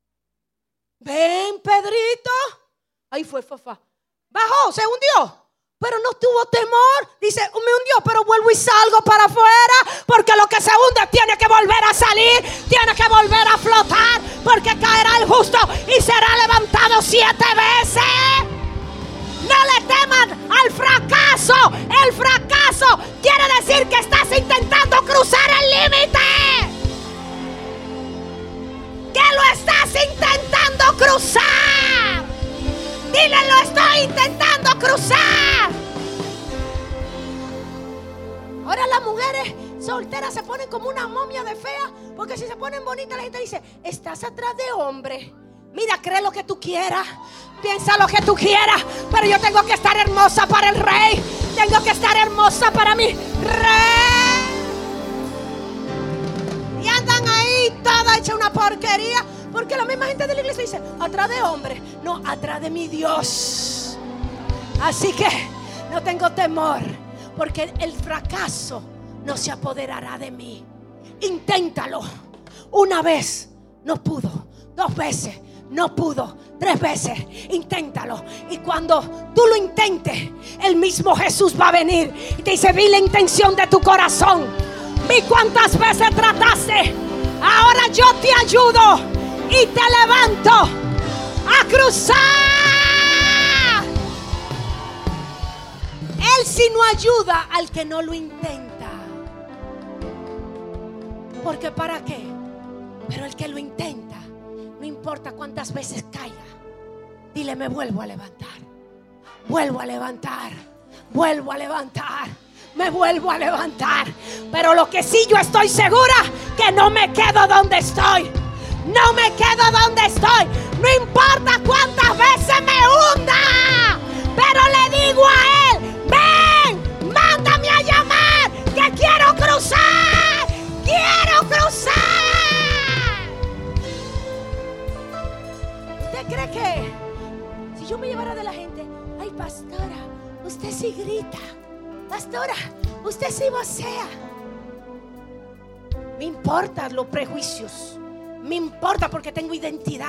llámame. Ven, Pedrito. Ahí fue, fue, fue. Bajó, se hundió. pero no tuvo temor. Dice, me hundió, pero vuelvo y salgo para afuera, porque lo que se hunde tiene que volver a salir, tiene que volver a flotar, porque caerá el justo y será levantado siete veces. No le teman al fracaso. El fracaso quiere decir que estás intentando cruzar el límite, que lo estás intentando cruzar. Dile, lo estoy intentando cruzar. Ahora las mujeres solteras se ponen como una momia de fea, porque si se ponen bonitas la gente dice, estás atrás de hombre. Mira, cree lo que tú quieras, piensa lo que tú quieras, pero yo tengo que estar hermosa para el rey. Tengo que estar hermosa para mi rey. Y andan ahí toda hecha una porquería, porque la misma gente de la iglesia dice, atrás de hombre, no, atrás de mi Dios. Así que no tengo temor, porque el fracaso no se apoderará de mí. Inténtalo. Una vez no pudo, dos veces no pudo, tres veces inténtalo. Y cuando tú lo intentes, el mismo Jesús va a venir y te dice, vi la intención de tu corazón, vi cuántas veces trataste, ahora yo te ayudo y te levanto a cruzar. Él sí no ayuda al que no lo intenta, porque ¿para qué? Pero el que lo intenta, no importa cuántas veces caiga, dile, me vuelvo a levantar, vuelvo a levantar, vuelvo a levantar, me vuelvo a levantar. Pero lo que sí yo estoy segura, que no me quedo donde estoy, no me quedo donde estoy, no importa cuántas veces me hunda, pero le digo a él, ven, mándame a llamar, que quiero cruzar, quiero cruzar. ¿Usted cree que si yo me llevara de la gente, ay pastora, usted sí grita, pastora, usted sí vocea? Me importan los prejuicios, me importa porque tengo identidad.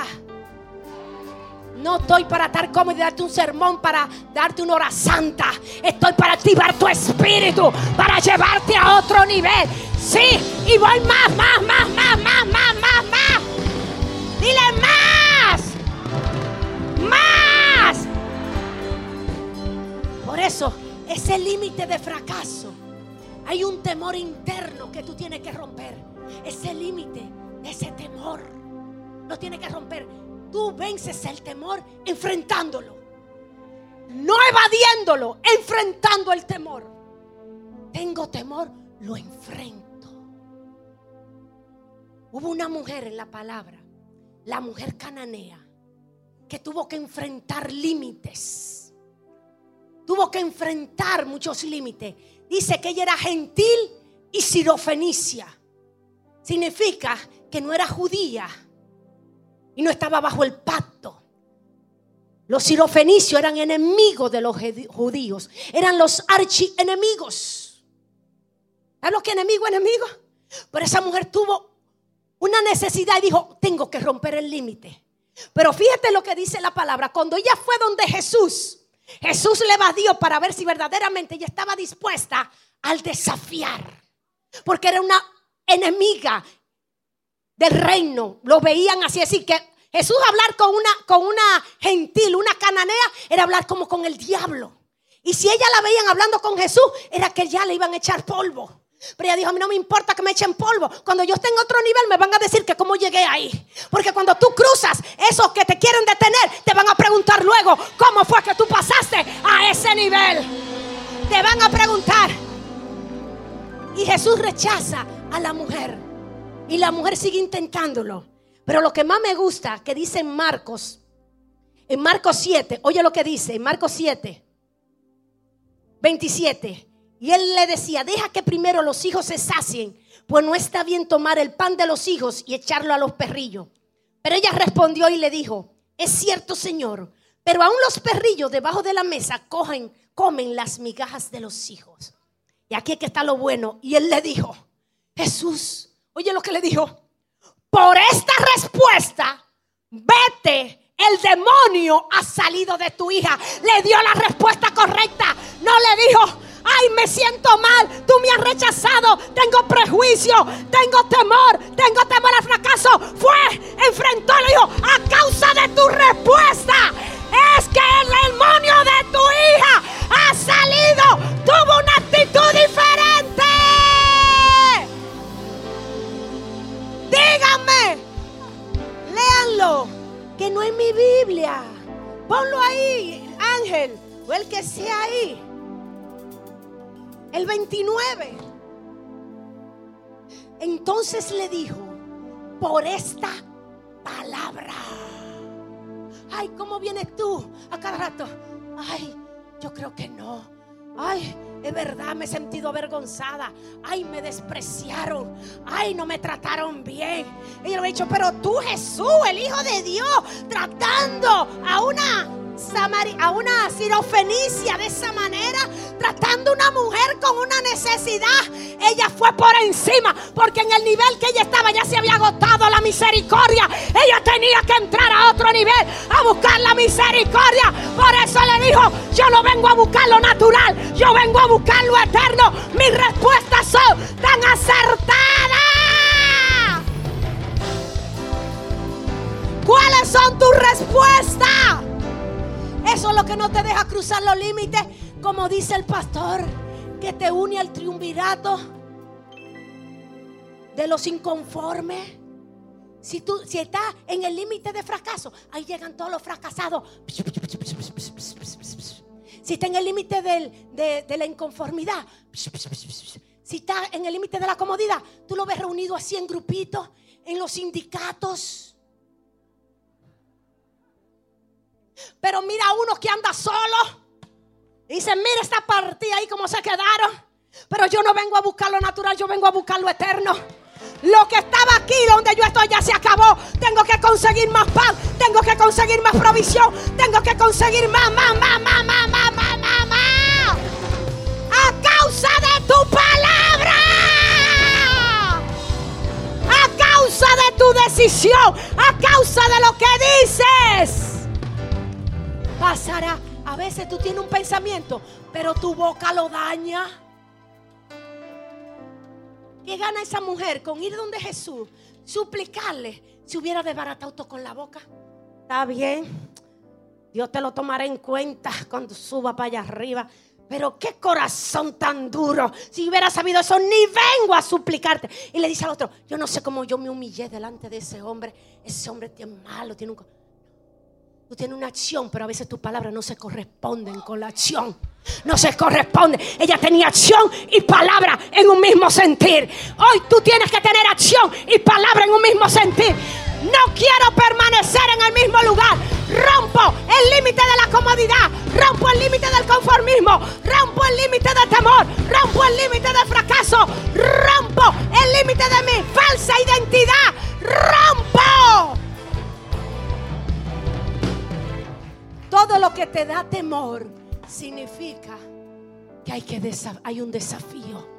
No estoy para estar cómodo y darte un sermón, para darte una hora santa. Estoy para activar tu espíritu, para llevarte a otro nivel. Sí, y voy más, más, más, más, más, más, más, más. Dile más, más. Por eso, ese límite de fracaso, hay un temor interno que tú tienes que romper. Ese límite, ese temor, lo tienes que romper. Tú vences el temor enfrentándolo, no evadiéndolo, enfrentando el temor. Tengo temor, lo enfrento. Hubo una mujer en la palabra, la mujer cananea, que tuvo que enfrentar límites. Tuvo que enfrentar muchos límites. Dice que ella era gentil y sirofenicia. Significa que no era judía y no estaba bajo el pacto. Los sirofenicios eran enemigos de los judíos. Eran los archienemigos. ¿Sabes lo que enemigo, enemigo? Pero esa mujer tuvo una necesidad y dijo, tengo que romper el límite. Pero fíjate lo que dice la palabra. Cuando ella fue donde Jesús, Jesús le evadió para ver si verdaderamente ella estaba dispuesta al desafiar. Porque era una enemiga del reino. Lo veían así, así que Jesús hablar con una, con una gentil, una cananea, era hablar como con el diablo. Y si ella la veían hablando con Jesús, era que ya le iban a echar polvo. Pero ella dijo, a mí no me importa que me echen polvo. Cuando yo esté en otro nivel me van a decir que cómo llegué ahí. Porque cuando tú cruzas, esos que te quieren detener te van a preguntar luego, ¿cómo fue que tú pasaste a ese nivel? Te van a preguntar. Y Jesús rechaza a la mujer. Y la mujer sigue intentándolo. Pero lo que más me gusta, que dice en Marcos, en Marcos siete, oye lo que dice, en Marcos siete, veintisiete. Y él le decía, deja que primero los hijos se sacien, pues no está bien tomar el pan de los hijos y echarlo a los perrillos. Pero ella respondió y le dijo, es cierto, Señor, pero aún los perrillos debajo de la mesa cogen, comen las migajas de los hijos. Y aquí es que está lo bueno. Y él le dijo, Jesús, oye lo que le dijo, por esta respuesta, vete el demonio ha salido de tu hija. Le dio la respuesta correcta. No le dijo: ay, me siento mal, tú me has rechazado, tengo prejuicio, tengo temor, tengo temor al fracaso. Fue, enfrentó, le dijo: a causa de tu respuesta es que el demonio de tu hija ha salido. Tuvo una actitud diferente. Díganme, léanlo, que no es mi Biblia. Ponlo ahí, Ángel, o el que sea ahí. El veintinueve. Entonces le dijo: por esta palabra. Ay, ¿cómo vienes tú a cada rato? Ay, yo creo que no. Ay, es verdad, me he sentido avergonzada. Ay, me despreciaron. Ay, no me trataron bien. Ella le ha dicho: pero tú, Jesús, el Hijo de Dios, tratando a una Samari, a una sirofenicia de esa manera, tratando a una mujer con una necesidad. Ella fue por encima, porque en el nivel que ella estaba ya se había agotado la misericordia. Ella tenía que entrar a otro nivel, a buscar la misericordia. Por eso le dijo: yo no vengo a buscar lo natural, yo vengo a buscar lo eterno. Mis respuestas son tan acertadas. ¿Cuáles son tus respuestas? Eso es lo que no te deja cruzar los límites, como dice el pastor, que te une al triunvirato de los inconformes. Si tú si estás en el límite de fracaso, ahí llegan todos los fracasados. Si estás en el límite del, de, de la inconformidad, si estás en el límite de la comodidad, tú lo ves reunido así en grupitos, en los sindicatos. Pero mira a unos que anda solo y dicen: mira esta partida ahí como se quedaron. Pero yo no vengo a buscar lo natural, yo vengo a buscar lo eterno. Lo que estaba aquí, donde yo estoy, ya se acabó. Tengo que conseguir más pan, tengo que conseguir más provisión, tengo que conseguir más, más, más, más, más, más, más, más, más. A causa de tu palabra, a causa de tu decisión, a causa de lo que dices, pasará. A veces tú tienes un pensamiento, pero tu boca lo daña. ¿Qué gana esa mujer con ir donde Jesús, suplicarle, si hubiera desbaratado todo con la boca? Está bien, Dios te lo tomará en cuenta cuando suba para allá arriba. Pero qué corazón tan duro. Si hubiera sabido eso, ni vengo a suplicarte. Y le dice al otro: yo no sé cómo yo me humillé delante de ese hombre. Ese hombre es malo, tiene un... Tú tienes una acción, pero a veces tus palabras no se corresponden con la acción. No se corresponde. Ella tenía acción y palabra en un mismo sentir. Hoy tú tienes que tener acción y palabra en un mismo sentir. No quiero permanecer en el mismo lugar. Rompo el límite de la comodidad, rompo el límite del conformismo, rompo el límite de temor, rompo el límite del fracaso, rompo el límite de mi falsa identidad. Rompo todo lo que te da temor. Significa que hay, que desa- hay un desafío.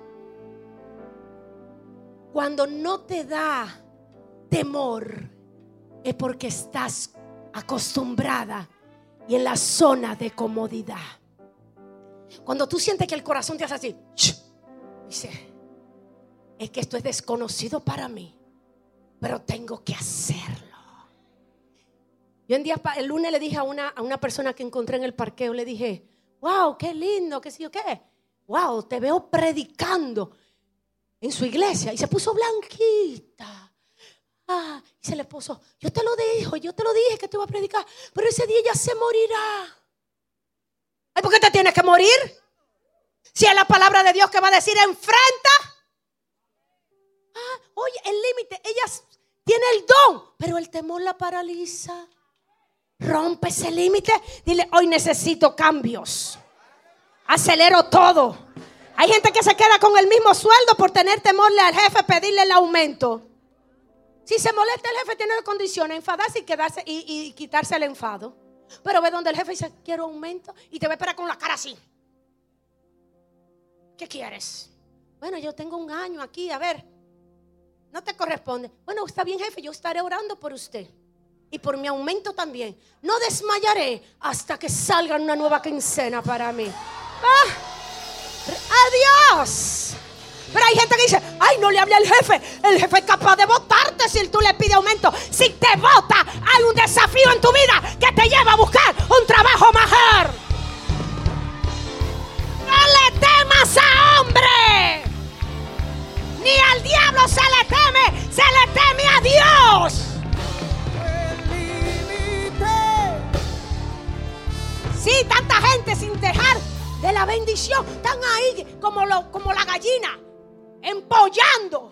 Cuando no te da temor es porque estás acostumbrada y en la zona de comodidad. Cuando tú sientes que el corazón te hace así, dice: es que esto es desconocido para mí, pero tengo que hacerlo. Yo un día, el lunes, le dije a una, a una persona que encontré en el parqueo, le dije: wow, qué lindo, qué sé yo qué. Wow, te veo predicando en su iglesia. Y se puso blanquita. Ah, y se le puso: yo te lo dije, yo te lo dije que te iba a predicar, pero ese día ella se morirá. Ay, ¿por qué te tienes que morir? Si es la palabra de Dios que va a decir: enfrenta. Ah, oye, el límite, ella tiene el don, pero el temor la paraliza. Rompe ese límite. Dile: hoy necesito cambios. Acelero todo. Hay gente que se queda con el mismo sueldo por tener temorle al jefe, pedirle el aumento. Si se molesta el jefe, tiene la condición de enfadarse y, quedarse, y, y quitarse el enfado. Pero ve donde el jefe dice: quiero aumento, y te va a esperar con la cara así. ¿Qué quieres? Bueno, yo tengo un año aquí, a ver. No te corresponde. Bueno, está bien, jefe, yo estaré orando por usted. y por mi aumento también. No desmayaré hasta que salga una nueva quincena para mí. ¡Ah! ¡Adiós! Pero hay gente que dice, ay, no le hable al jefe. El jefe es capaz de votarte si tú le pides aumento. Si te vota, hay un desafío en tu vida que te lleva a buscar un trabajo mejor. No le temas a hombre, ni al diablo se le teme, se le teme a Dios. Sí, tanta gente sin dejar de la bendición, están ahí como, lo, como la gallina, empollando.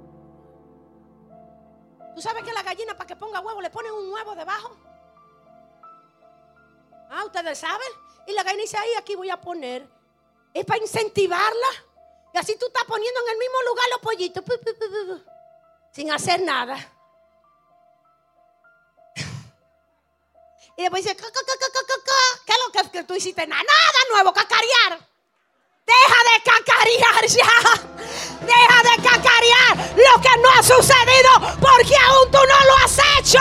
¿Tú sabes que la gallina, para que ponga huevo, le ponen un huevo debajo? Ah, ustedes saben. Y la gallina dice, ahí, aquí voy a poner. Es para incentivarla. Y así tú estás poniendo en el mismo lugar los pollitos, pu, pu, pu, pu, sin hacer nada. Y después dice, ¿qué es lo que, que tú hiciste? Nada, nada nuevo, cacarear. Deja de cacarear ya. Deja de cacarear lo que no ha sucedido, porque aún tú no lo has hecho.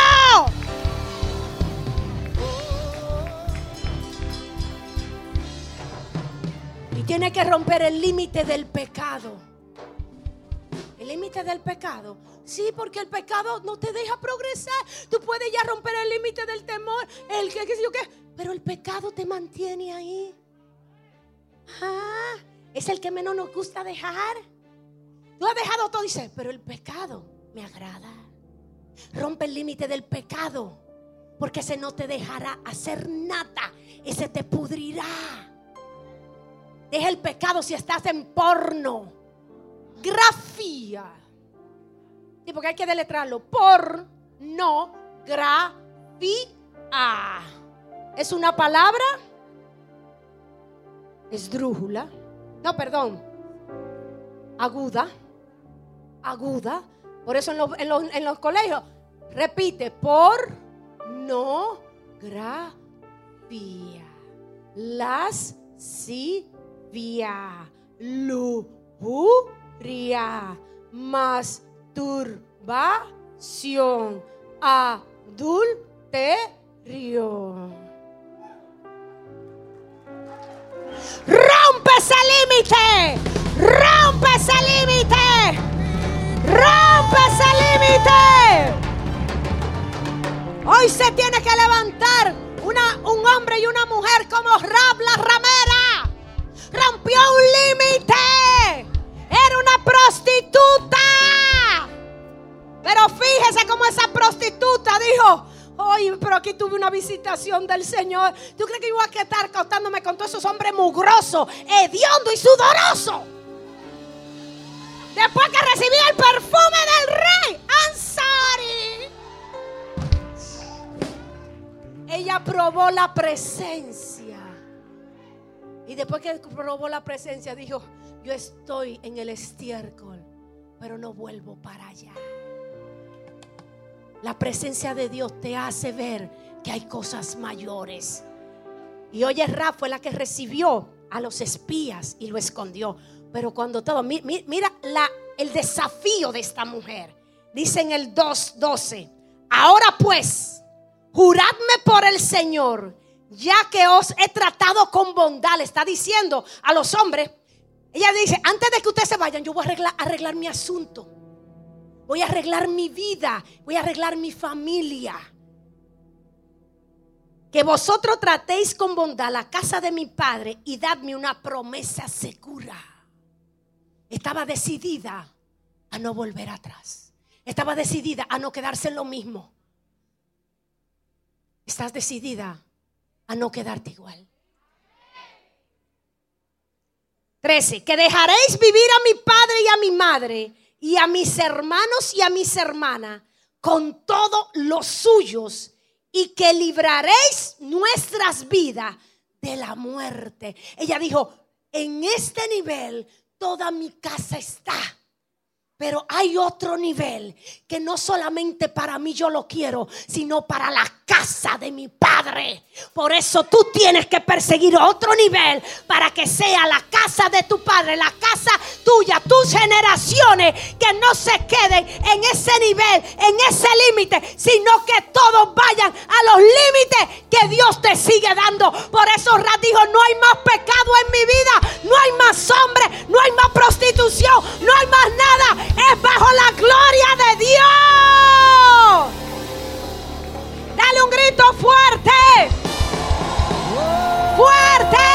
Y tiene que romper el límite del pecado. El límite del pecado. Sí, porque el pecado no te deja progresar. Tú puedes ya romper el límite del temor, el que, qué sé yo qué, pero el pecado te mantiene ahí. Ah, es el que menos nos gusta dejar. Tú has dejado todo y dices, pero el pecado me agrada. Rompe el límite del pecado, porque ese no te dejará hacer nada. Ese te pudrirá. Deja el pecado si estás en porno, grafía. Sí, porque hay que deletrarlo. Pornografía. Es una palabra esdrújula. No, perdón. Aguda. Aguda. Por eso en los, en los, en los colegios repite. Pornografía. Lascivia. Lujuria. Masturbación. Adulterio. Rompe ese límite. Rompe ese límite. Rompe ese límite. Hoy se tiene que levantar una, un hombre y una mujer como Rahab la ramera. Rompió un límite. Era una prostituta. Pero fíjese cómo esa prostituta dijo, oye, pero aquí tuve una visitación del Señor. ¿Tú crees que iba a estar acostándome con todos esos hombres mugrosos, hediondos y sudorosos? Después que recibí el perfume del rey. I'm sorry. Ella probó la presencia. Y después que probó la presencia dijo, yo estoy en el estiércol, pero no vuelvo para allá. La presencia de Dios te hace ver que hay cosas mayores. Y oye, Rahab fue la que recibió a los espías y lo escondió. Pero cuando todo, mira, mira la, el desafío de esta mujer. Dice en el dos doce, ahora pues, juradme por el Señor, ya que os he tratado con bondad. Le está diciendo a los hombres. Ella dice, antes de que ustedes se vayan, yo voy a arreglar, arreglar mi asunto. Voy a arreglar mi vida. Voy a arreglar mi familia. Que vosotros tratéis con bondad la casa de mi padre y dadme una promesa segura. Estaba decidida a no volver atrás. Estaba decidida a no quedarse en lo mismo. Estás decidida a no quedarte igual. trece. Que dejaréis vivir a mi padre y a mi madre y a mis hermanos y a mis hermanas con todos los suyos, y que libraréis nuestras vidas de la muerte. Ella dijo, en este nivel toda mi casa está Pero hay otro nivel que no solamente para mí yo lo quiero, sino para la casa de mi Padre. Por eso tú tienes que perseguir otro nivel para que sea la casa de tu Padre, la casa tuya, tus generaciones, que no se queden en ese nivel, en ese límite, sino que todos vayan a los límites que Dios te sigue dando. Por eso Ra dijo: no hay más pecado en mi vida, no hay más hombre, no hay más prostitución, no hay más nada. Es bajo la gloria de Dios. Dale un grito fuerte. Fuerte.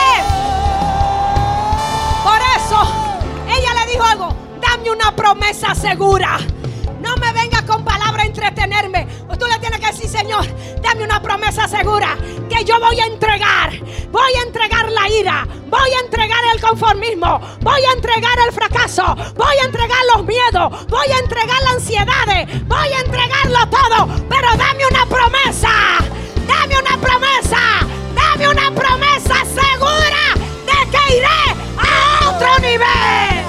Por eso ella le dijo algo: dame una promesa segura. No me venga con palabra a entretenerme. Tú le tienes que decir: Señor, dame una promesa segura, que yo voy a entregar. Voy a entregar la ira, voy a entregar el conformismo, voy a entregar el fracaso, voy a entregar los miedos, voy a entregar las ansiedades, voy a entregarlo todo. Pero dame una promesa, dame una promesa, dame una promesa segura de que iré a otro nivel.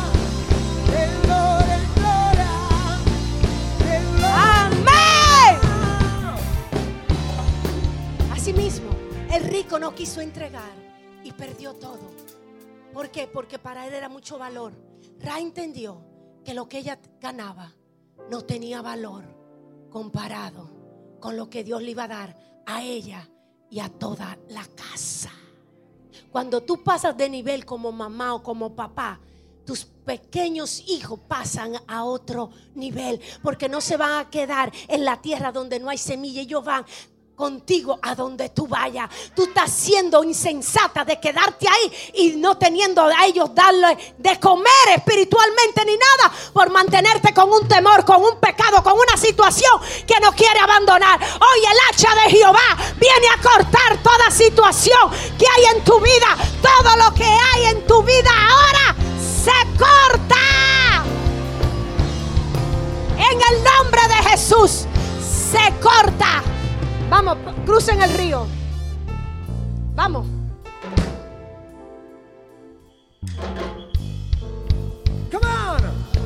Mismo, el rico no quiso entregar y perdió todo. ¿Por qué? Porque para él era mucho valor. Ra entendió que lo que ella ganaba no tenía valor comparado con lo que Dios le iba a dar a ella y a toda la casa. Cuando tú pasas de nivel como mamá o como papá, tus pequeños hijos pasan a otro nivel, porque no se van a quedar en la tierra donde no hay semilla. Ellos van contigo a donde tú vayas. Tú estás siendo insensata de quedarte ahí y no teniendo a ellos darle de comer espiritualmente ni nada, por mantenerte con un temor, con un pecado, con una situación que no quiere abandonar. Hoy el hacha de Jehová viene a cortar toda situación que hay en tu vida. Todo lo que hay en tu vida ahora se corta en el nombre de Jesús. Se corta. Vamos, crucen el río. Vamos. Come on.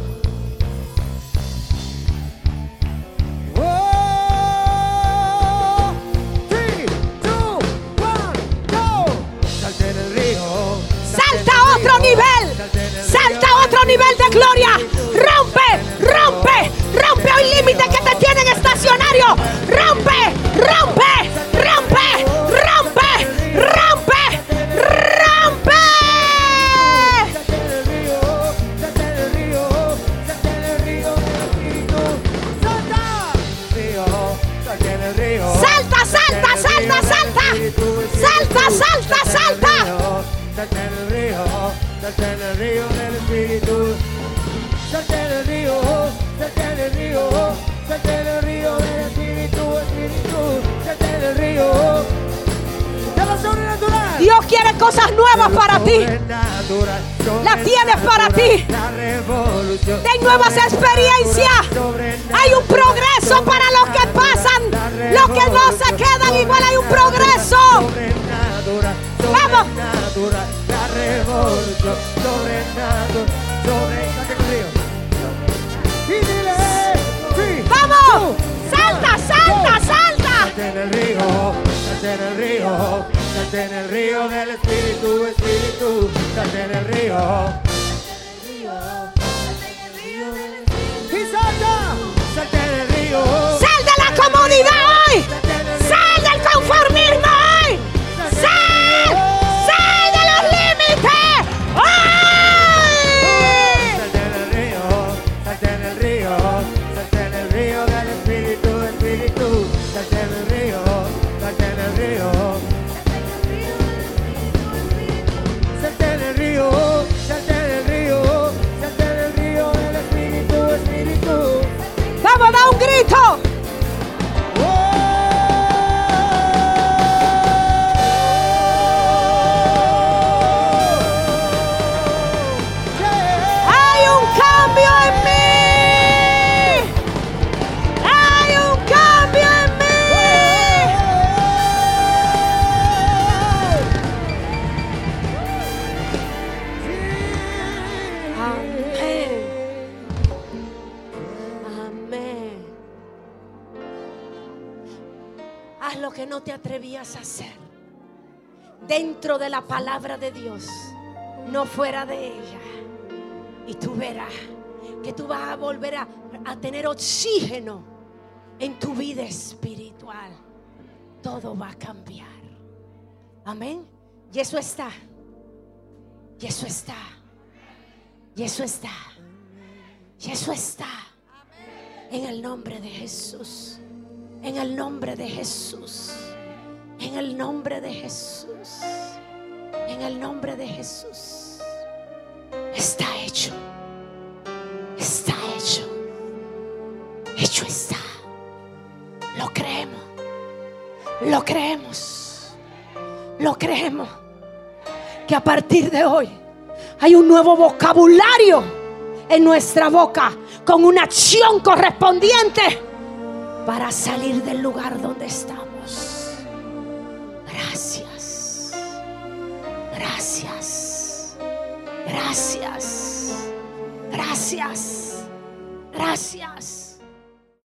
Oh, three, two, one, go. Salta en el río. Salta a otro nivel. Salta a otro nivel de gloria. Rompe, rompe, rompe el límite que te tienen estacionario. Rompe, rompe, rompe, rompe, rompe, rompe. Salta en el río, salta en el río, salta en el río del Espíritu. Salta. Río, salta en el río. Salta, salta, salta, salta. Salta, salta, salta. Salta en el río, salta en el río del Espíritu. Salta en el río, salta en el río, salta en el río del Espíritu, Espíritu. Salta en el río de lo sobrenatural. Dios quiere cosas nuevas para ti. Las tienes para ti. Ten nuevas experiencias. Hay un progreso para los que pasan. Los que no se quedan igual, hay un progreso. Vamos. La revolución sobrenatural, sobrenatural. Y dile, sí. Vamos. Salta, salta, salta. Salta en el río, salta en el río, salta en el río del Espíritu, Espíritu. Salta en el río. Y salta, salta en el río. Sal de la comodidad hoy. Sal del conformismo hoy. Sal, sal de los límites hoy. Salta en el río, salta en el río, salta en el río del Espíritu, Espíritu. Salta en el río, salta en el río. Salta en el río, salta en el que no te atrevías a hacer dentro de la palabra de Dios, no fuera de ella. Y tú verás que tú vas a volver a, a tener oxígeno en tu vida espiritual. Todo va a cambiar. Amén. Y eso está. Y eso está. Y eso está. Y eso está. En el nombre de Jesús. En el nombre de Jesús. En el nombre de Jesús. En el nombre de Jesús. Está hecho. Está hecho. Hecho está. Lo creemos. Lo creemos. Lo creemos. Que a partir de hoy hay un nuevo vocabulario en nuestra boca, con una acción correspondiente para salir del lugar donde estamos. Gracias. Gracias. Gracias. Gracias. Gracias.